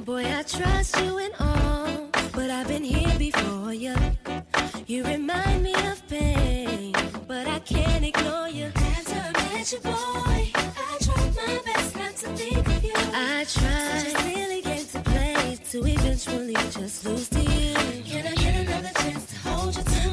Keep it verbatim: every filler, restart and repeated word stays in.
Boy, I trust you and all, but I've been here before you. You remind me of pain, but I can't ignore you. Have to admit you, boy, I tried my best not to think of you. I tried. Such a silly game to play, to eventually just lose to you. Can I get another chance to hold you tight?